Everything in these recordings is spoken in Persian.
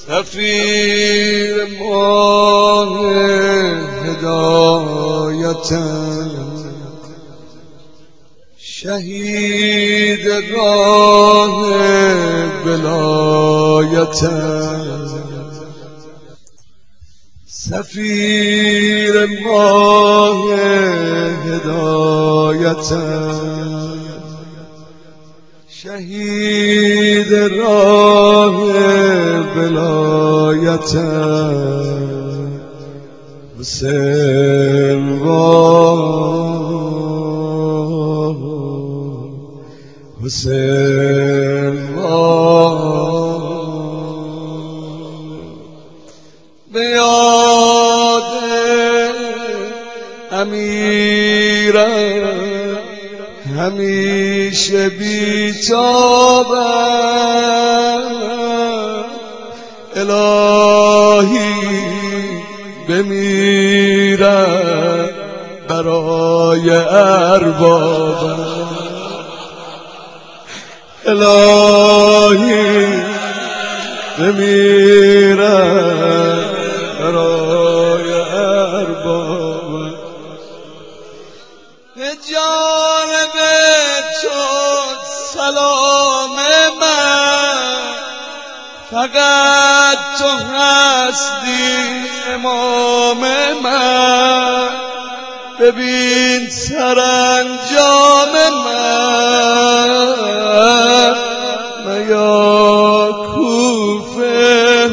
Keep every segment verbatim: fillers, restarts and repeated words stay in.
سفیر ماه هدایتم، شهید راه ولایتم، سفیر ماه هدایتم، شهید راه ولایتم، حسین وای حسین وای به یاد امیرم همیشه بیتابم، الهی بمیرم برای اربابم، الهی بمیرم برای اربابم. به جانب تو سلام من، فقط تو هستی امام من، ببین سرانجام من، میا کوفه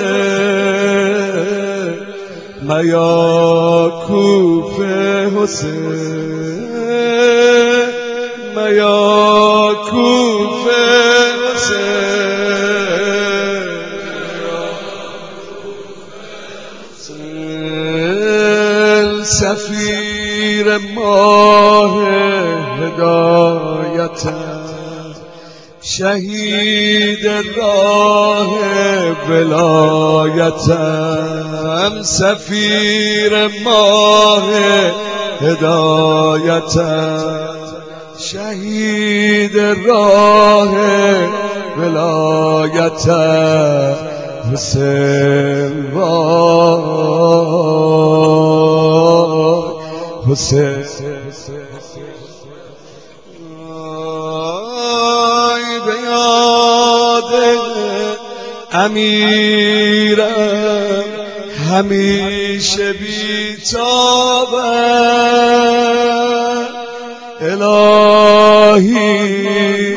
حسین، میا کوفه حسین، میا کوفه حسین، سفیر ماه هدایتم، شهید راه ولایتم، سفیر ماه هدایتم، شهید راه ولایتم، حسین وای حسین به یاد امیرم همیشه بیتابم، الهی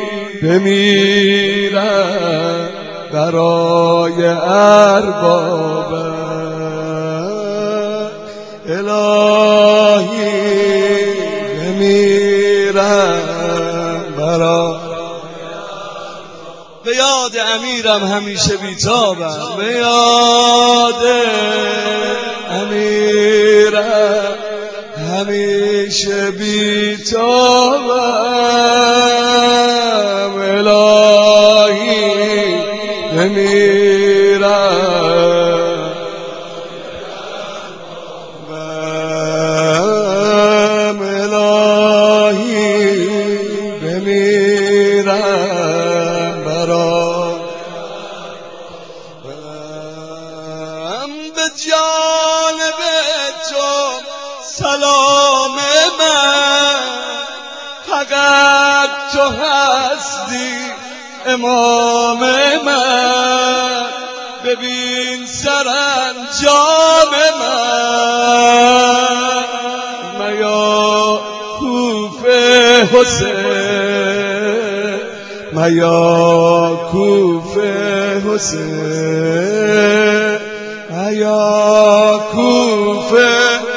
بمیرم برای اربابم، الهی بمیرم برای به یاد امیرم همیشه بیتابم، به یاد امیرم همیشه بیتابم، الهی بمیرم بم، الهی بمیرم برای به جانب تو سلام من، فقط تو هستی امام من، ببین سرانجام من، میا کوفه حسین، میا کوفه حسین، میا کوفه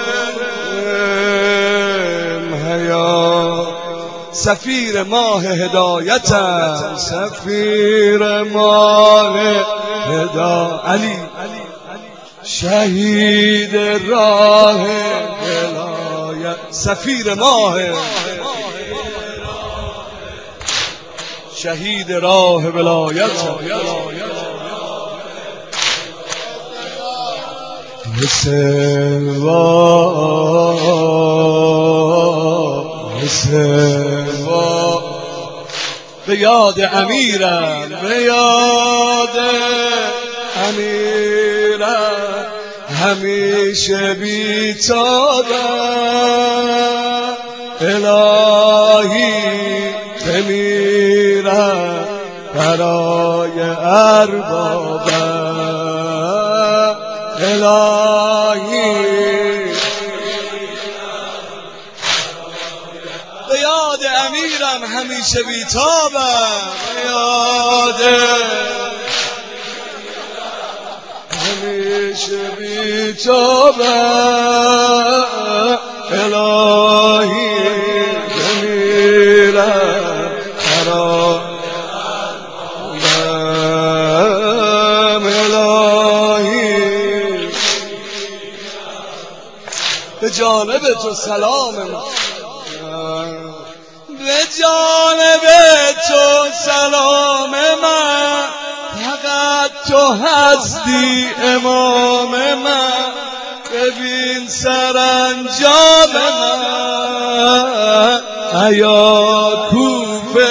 میا سفیر ماه هدایتم، سفیر ماه هدایت علی، شهید راه ولایت، سفیر ماه شهید راه ولایتم، حسین وای حسین وای به یاد امیرم، به یاد امیرم همیشه بیتابم الهی بمیرم برای اربابم الهی به یاد امیرم همیشه بیتابم به یاد همیشه بیتابم الهی بمیرم برایم الهی به جانب تو سلام من به جانب تو سلام من فقط تو هستی امام من ببین سرانجام من ایا کوفه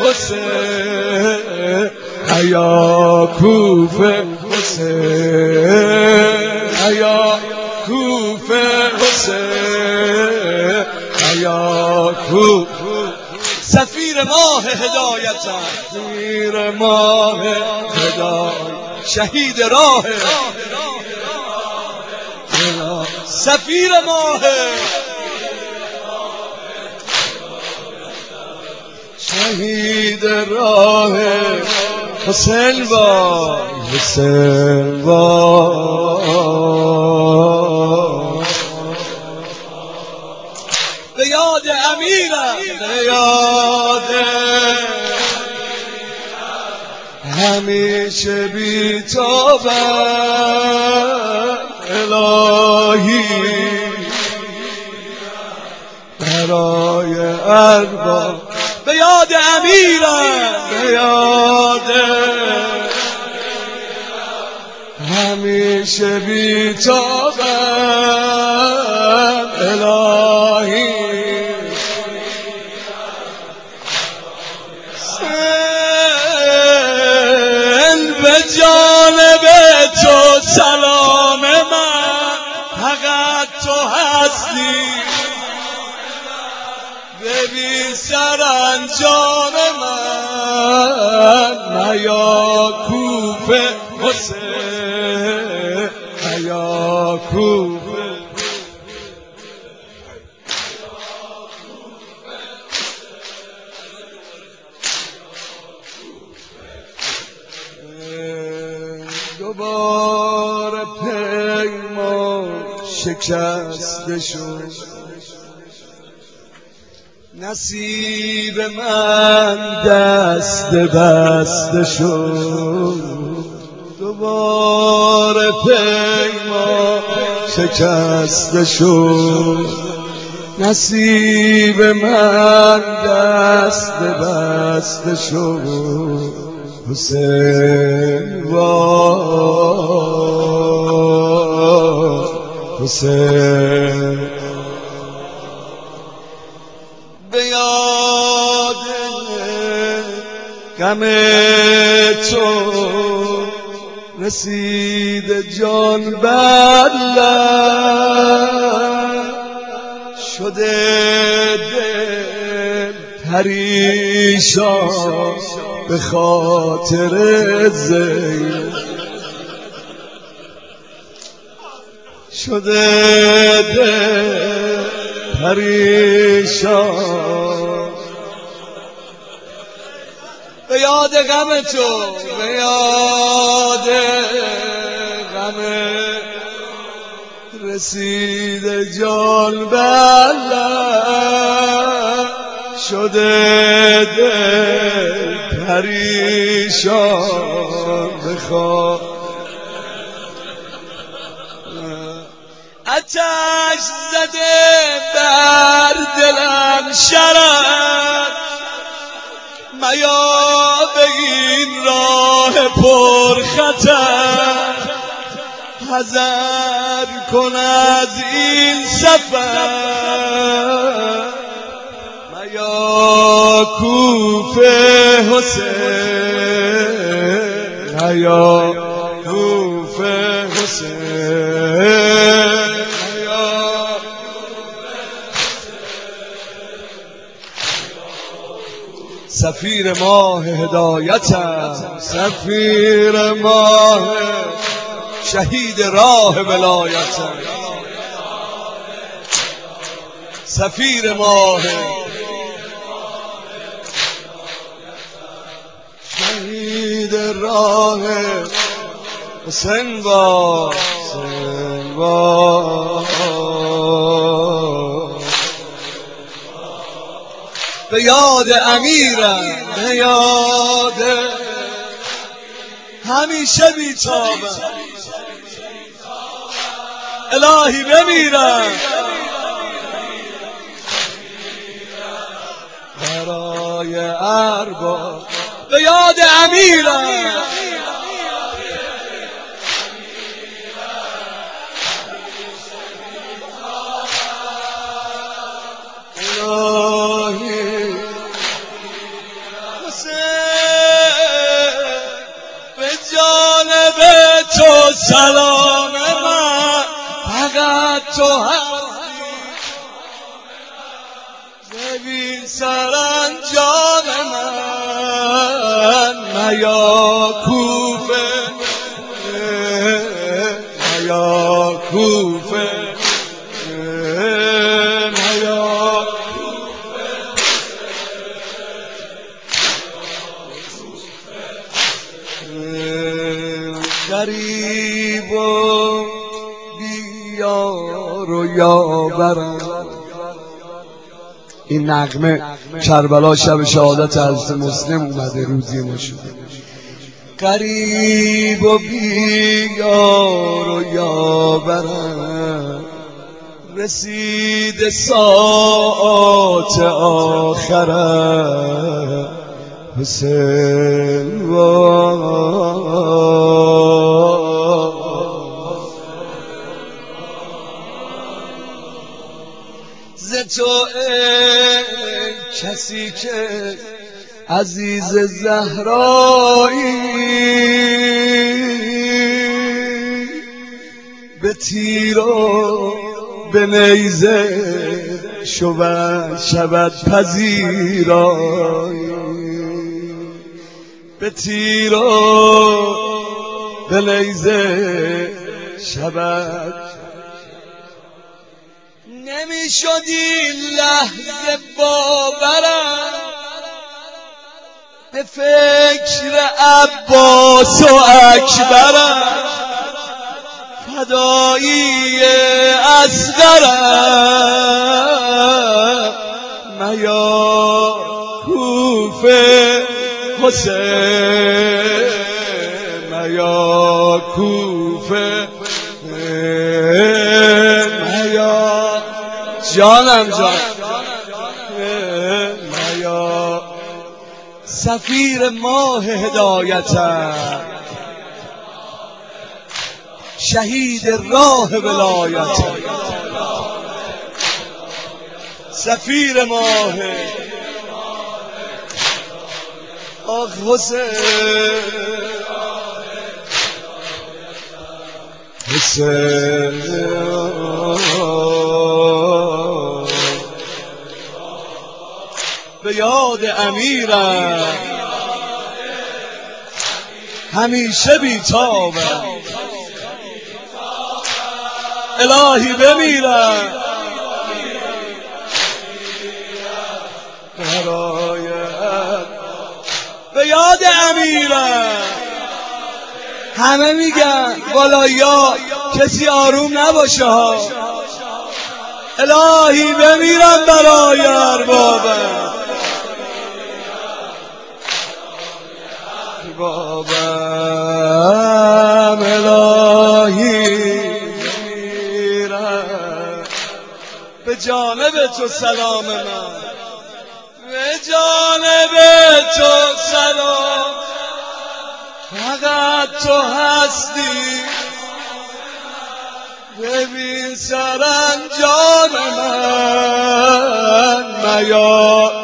حسین ایا کوفه حسین ایا کوفه حسین ایا کوفه سفیر ماه هدایتم سفیر ماه هدایت شهید راه سفیر ماه شهید راه حسین با حسین با به یاد امیرم به یاد همیشه بیتابم الهی برای ارباب به یاد امیرم به یاد همیشه بیتابم الهی به جانب تو سلام من فقط تو هستی ببین سرانجام من ایا کوفه حسین ایا کوفه دوباره پیمان شکسته شد نصیب من دست بسته شد دوباره پیمان شکسته شد نصیب من دست بسته شد حسین وای حسین به یاد غم تو رسید جان بر لب شده دل پریشان به خاطر زینب شده دل پریشان به یاد غم تو به یاد غم رسید جان بر لب شده دل پریشان بخواه آتش زده بر دلم شرر میا به این راه پر خطر حذر کن از این سفر میا کوفه حسین میا کوفه حسین سفیر ماه هدایتم، سفیر ماه شهید راه ولایتم، سفیر ماه شهید راه حسین با حسین با به یاد امیرم، به یاد همیشه بیتابم، الهی بمیرم برای ارباب، به یاد امیرم الهی حسین به جانب تو سلام من، فقط تو هستی ببین سرانجام من، میا کوفه میا کوفه میا غریب و بیار و یاورم. این نغمه کربلا شب شهادت حضرت مسلم اومده، روزی ما شده. غریب و بیار و یاورم، رسید ساعات آخرم، حسین ز تو کسی که عزیز زهرایی، به تیر و به نیزه شود شود پذیرایی، به تیر و به نیزه شود. نمیشد این لحظه باورم، به فکر عباس و اکبرم، فدایی اصغرم، میا کوفه حسین میا کوفه میا جانم جان میا سفیر ماه هدایتم، شهید راه ولایتم، سفیر ماه آخ حسین حسین به یاد امیرم همیشه بیتابم، الهی بمیرم برای به یاد امیرم. همه میگن والاییا کسی آروم نباشه ها، الهی بمیرم برای اربابم بابم، الهی بمیرم به جانب تو سلام من، به جانب تو سلام، فقط تو هستی ببین سرانجام من، میا